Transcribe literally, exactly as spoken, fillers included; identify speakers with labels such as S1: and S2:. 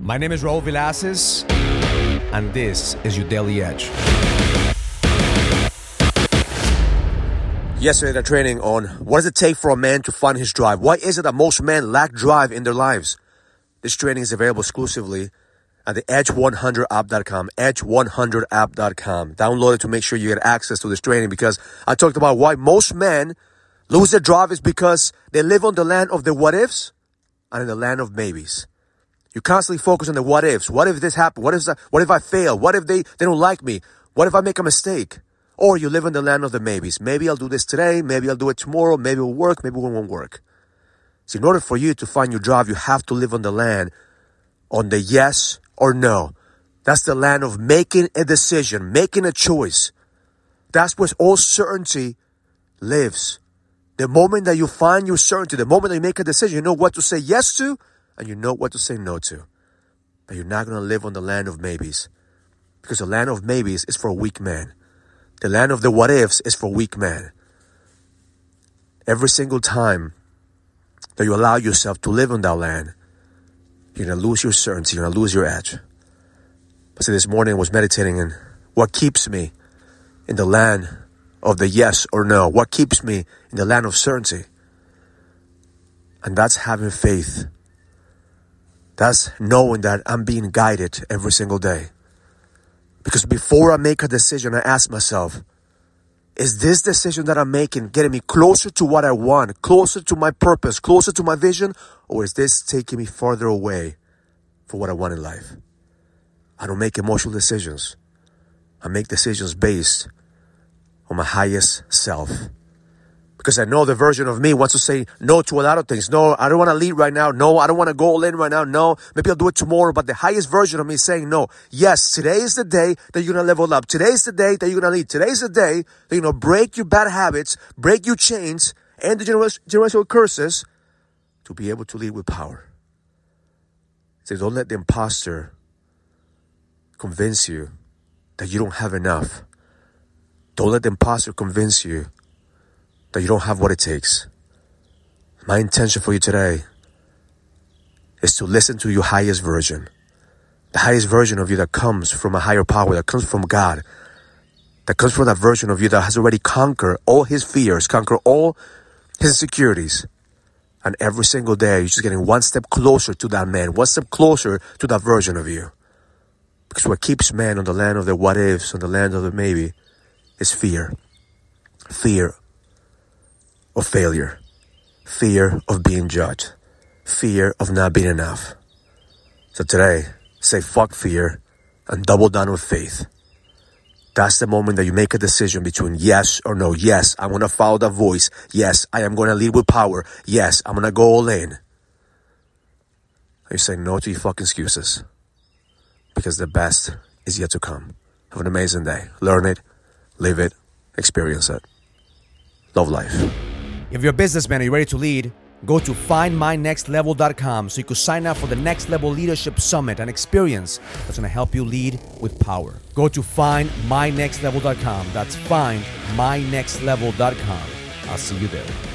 S1: My name is Raul Villacis, and this is your Daily Edge.
S2: Yesterday, the training on what does it take for a man to find his drive? Why is it that most men lack drive in their lives? This training is available exclusively at the edge one hundred app dot com, edge one hundred app dot com. Download it to make sure you get access to this training, because I talked about why most men lose their drive is because they live on the land of the what ifs and in the land of maybes. You constantly focus on the what ifs. What if this happened? What if that, what if I fail? What if they, they don't like me? What if I make a mistake? Or you live in the land of the maybes. Maybe I'll do this today. Maybe I'll do it tomorrow. Maybe it will work. Maybe it won't work. So in order for you to find your drive, you have to live on the land on the yes or no. That's the land of making a decision, making a choice. That's where all certainty lives. The moment that you find your certainty, the moment that you make a decision, you know what to say yes to, and you know what to say no to. But you're not going to live on the land of maybes. Because the land of maybes is for a weak man. The land of the what ifs is for a weak man. Every single time that you allow yourself to live on that land, you're going to lose your certainty. You're going to lose your edge. But see, this morning I was meditating on what keeps me in the land of the yes or no. What keeps me in the land of certainty. And that's having faith. That's knowing that I'm being guided every single day. Because before I make a decision, I ask myself, is this decision that I'm making getting me closer to what I want, closer to my purpose, closer to my vision, or is this taking me farther away from what I want in life? I don't make emotional decisions. I make decisions based on my highest self. Because I know the version of me wants to say no to a lot of things. No, I don't want to lead right now. No, I don't want to go all in right now. No, maybe I'll do it tomorrow. But the highest version of me is saying no. Yes, today is the day that you're going to level up. Today is the day that you're going to lead. Today is the day that you're going to break your bad habits, break your chains, and the gener- generational curses to be able to lead with power. So don't let the imposter convince you that you don't have enough. Don't let the imposter convince you that you don't have what it takes. My intention for you today is to listen to your highest version. The highest version of you that comes from a higher power, that comes from God, that comes from that version of you that has already conquered all his fears, conquered all his insecurities. And every single day, you're just getting one step closer to that man, one step closer to that version of you. Because what keeps man on the land of the what ifs, on the land of the maybe, is fear. Fear of failure, fear of being judged, fear of not being enough. So today, say fuck fear and double down with faith. That's the moment that you make a decision between yes or no. Yes, I'm going to follow that voice. Yes, I am going to lead with power. Yes, I'm going to go all in. You say no to your fucking excuses, because the best is yet to come. Have an amazing day. Learn it, live it, experience it. Love life.
S1: If you're a businessman and you're ready to lead, go to find my next level dot com so you can sign up for the Next Level Leadership Summit, an experience that's going to help you lead with power. Go to find my next level dot com. That's find my next level dot com. I'll see you there.